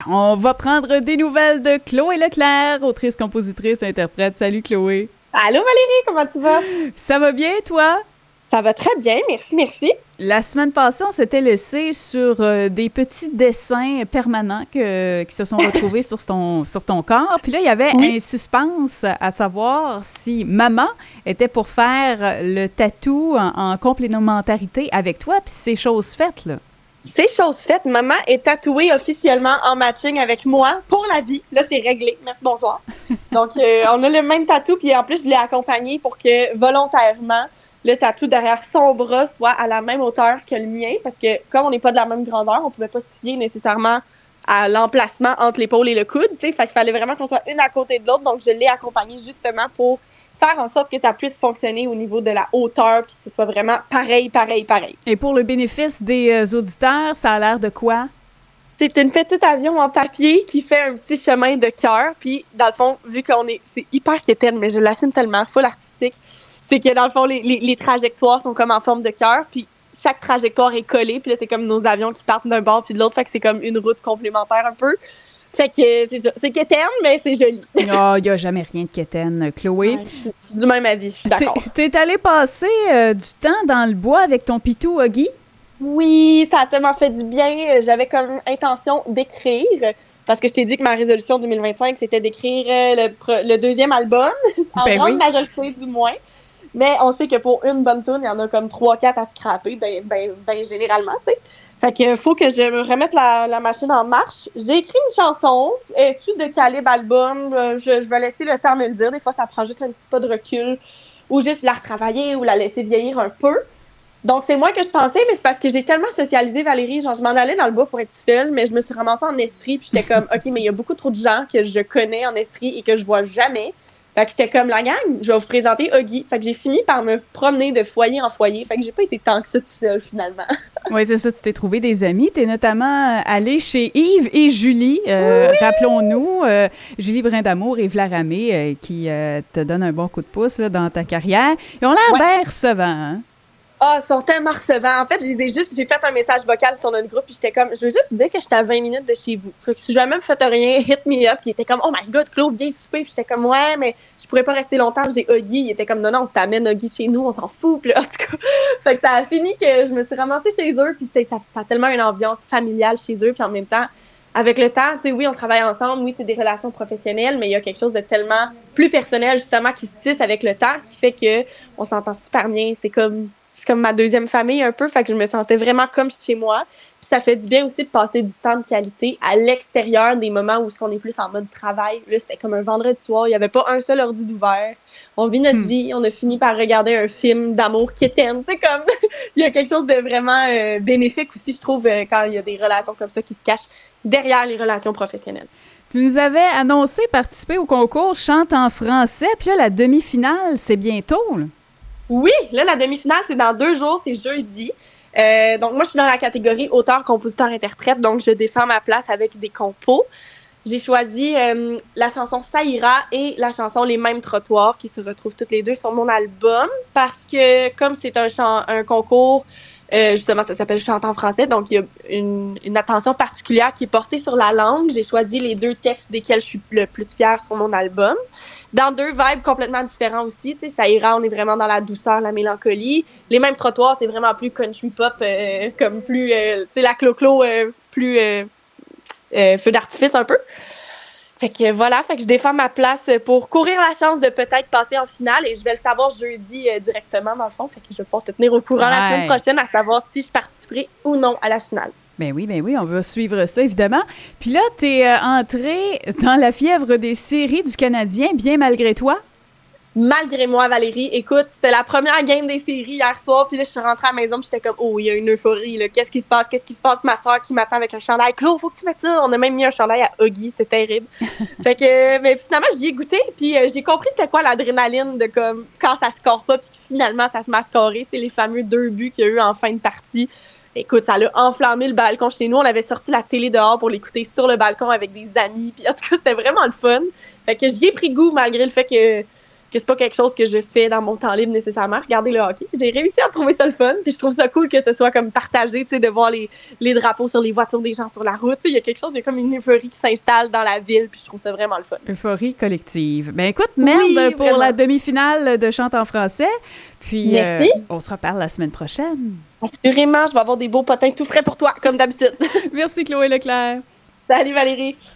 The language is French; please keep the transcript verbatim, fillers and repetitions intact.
On va prendre des nouvelles de Chloé Leclerc, autrice, compositrice, interprète. Salut Chloé. Allô Valérie, comment tu vas? Ça va bien, toi? Ça va très bien, merci, merci. La semaine passée, on s'était laissé sur euh, des petits dessins permanents que, qui se sont retrouvés sur ton, sur ton corps. Puis là, il y avait oui. un suspense à savoir si maman était pour faire le tatou en, en complémentarité avec toi, puis c'est chose faite, là. C'est chose faite. Maman est tatouée officiellement en matching avec moi pour la vie. Là, c'est réglé. Merci, bonsoir. Donc, euh, on a le même tatou, puis en plus, je l'ai accompagné pour que volontairement, le tatou derrière son bras soit à la même hauteur que le mien, parce que comme on n'est pas de la même grandeur, on pouvait pas se fier nécessairement à l'emplacement entre l'épaule et le coude, tu sais, fait qu'il fallait vraiment qu'on soit une à côté de l'autre, donc je l'ai accompagné justement pour faire en sorte que ça puisse fonctionner au niveau de la hauteur, puis que ce soit vraiment pareil, pareil, pareil. Et pour le bénéfice des euh, auditeurs, ça a l'air de quoi? C'est une petite avion en papier qui fait un petit chemin de cœur, puis dans le fond, vu qu'on est, c'est hyper quétaine, mais je l'assume tellement, full artistique, c'est que dans le fond, les, les, les trajectoires sont comme en forme de cœur, puis chaque trajectoire est collée, puis là, c'est comme nos avions qui partent d'un bord puis de l'autre, fait que c'est comme une route complémentaire un peu. Fait que c'est ça. C'est quétaine, mais c'est joli. Oh, il n'y a jamais rien de quétaine, Chloé. Ouais, je suis du même avis, je suis d'accord. T'es, t'es allée passer euh, du temps dans le bois avec ton pitou Huggy? Oui, ça a tellement fait du bien. J'avais comme intention d'écrire, parce que je t'ai dit que ma résolution deux mille vingt-cinq, c'était d'écrire le, le deuxième album, en ben grande oui. majorité du moins. Mais on sait que pour une bonne tune, il y en a comme trois quatre à scraper, ben, ben, ben généralement, tu sais. Fait que faut que je me remette la, la machine en marche. J'ai écrit une chanson, étude de calibre album, je, je vais laisser le temps me le dire. Des fois, ça prend juste un petit pas de recul, ou juste la retravailler, ou la laisser vieillir un peu. Donc, c'est moi que je pensais, mais c'est parce que j'ai tellement socialisé, Valérie. Genre, je m'en allais dans le bois pour être seule, mais je me suis ramassée en Estrie, puis j'étais comme, OK, mais il y a beaucoup trop de gens que je connais en Estrie et que je vois jamais. Fait que j'étais comme, la gang, je vais vous présenter Huggy. Fait que j'ai fini par me promener de foyer en foyer. Fait que j'ai pas été tant que ça tout seul, finalement. Oui, c'est ça. Tu t'es trouvé des amis. Tu es notamment allée chez Yves et Julie. Euh, oui! Rappelons-nous, euh, Julie Brindamour et Yves Laramé euh, qui euh, te donnent un bon coup de pouce là, dans ta carrière. Ils ont l'air ouais. bien recevants, hein? Ah, ils sont tellement recevants. En fait, je les ai juste, j'ai fait un message vocal sur notre groupe, puis j'étais comme, je veux juste vous dire que j'étais à vingt minutes de chez vous. Fait que si jamais vous faites rien, hit me up. Puis il était comme, oh my god, Claude, viens souper. Puis j'étais comme, ouais, mais je pourrais pas rester longtemps, j'ai Huggy. Il était comme, non, non, t'amènes Huggy chez nous, on s'en fout. Puis là, en tout cas, fait que ça a fini que je me suis ramassée chez eux, puis ça, ça a tellement une ambiance familiale chez eux, puis en même temps, avec le temps, tu sais, oui, on travaille ensemble, oui, c'est des relations professionnelles, mais il y a quelque chose de tellement plus personnel, justement, qui se tisse avec le temps, qui fait que on s'entend super bien. C'est comme, c'est comme ma deuxième famille un peu, fait que je me sentais vraiment comme chez moi. Puis ça fait du bien aussi de passer du temps de qualité à l'extérieur des moments où on est plus en mode travail. Là, c'était comme un vendredi soir, il n'y avait pas un seul ordi d'ouvert. On vit notre hmm. vie, on a fini par regarder un film d'amour quétaine. C'est comme, il y a quelque chose de vraiment euh, bénéfique aussi, je trouve, euh, quand il y a des relations comme ça qui se cachent derrière les relations professionnelles. Tu nous avais annoncé participer au concours Chante en français, puis là, la demi-finale, c'est bientôt, là. Oui, là, la demi-finale, c'est dans deux jours, c'est jeudi. Euh, donc, moi, je suis dans la catégorie auteur, compositeur, interprète, donc je défends ma place avec des compos. J'ai choisi euh, la chanson Ça ira et la chanson Les mêmes trottoirs, qui se retrouvent toutes les deux sur mon album, parce que comme c'est un, chant, un concours, euh, justement, ça s'appelle Chante en français, donc il y a une, une attention particulière qui est portée sur la langue. J'ai choisi les deux textes desquels je suis le plus fière sur mon album. Dans deux vibes complètement différents aussi. Tu sais, Ça ira, on est vraiment dans la douceur, la mélancolie. Les mêmes trottoirs, c'est vraiment plus country pop, euh, comme plus, euh, tu sais, la clo-clo, euh, plus euh, euh, feu d'artifice un peu. Fait que voilà, fait que je défends ma place pour courir la chance de peut-être passer en finale et je vais le savoir jeudi euh, directement dans le fond. Fait que je vais pouvoir te tenir au courant ouais. la semaine prochaine à savoir si je participerai ou non à la finale. Ben oui, ben oui, on va suivre ça, évidemment. Puis là, t'es euh, entrée dans la fièvre des séries du Canadien, bien malgré toi? Malgré moi, Valérie. Écoute, c'était la première game des séries hier soir, puis là, je suis rentrée à la maison, puis j'étais comme, oh, il y a une euphorie, là. Qu'est-ce qui se passe? Qu'est-ce qui se passe? Ma soeur qui m'attend avec un chandail. Claude, faut que tu mettes ça. On a même mis un chandail à Huggy, c'était terrible. Fait que, mais finalement, j'y ai goûté, puis euh, j'ai compris c'était quoi l'adrénaline de comme, quand ça score pas, puis finalement, ça se met à scorer. Tu sais, les fameux deux buts qu'il y a eu en fin de partie. Écoute, ça l'a enflammé le balcon chez nous. On avait sorti la télé dehors pour l'écouter sur le balcon avec des amis. Puis en tout cas, c'était vraiment le fun. Fait que j'y ai pris goût malgré le fait que que c'est pas quelque chose que je fais dans mon temps libre nécessairement, regarder le hockey. J'ai réussi à trouver ça le fun, puis je trouve ça cool que ce soit comme partagé, tu sais, de voir les, les drapeaux sur les voitures des gens sur la route. Il y a quelque chose, il y a comme une euphorie qui s'installe dans la ville, puis je trouve ça vraiment le fun. Euphorie collective. Ben écoute, merde oui, pour la demi-finale de Chante en français. Puis euh, on se reparle la semaine prochaine. Assurément, je vais avoir des beaux potins tout frais pour toi, comme d'habitude. Merci Chloé Leclerc. Salut Valérie.